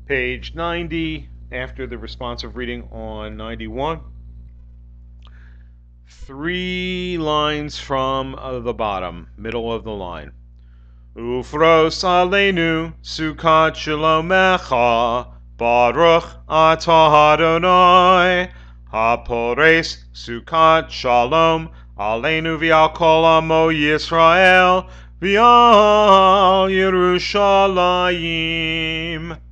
Page 90, after the responsive reading on 91. 3 lines from the bottom, middle of the line. Ufros aleinu sukat shalomecha, Baruch atah Adonai, hapores sukat shalom aleinu v'al kol amo Yisrael v'al Yerushalayim.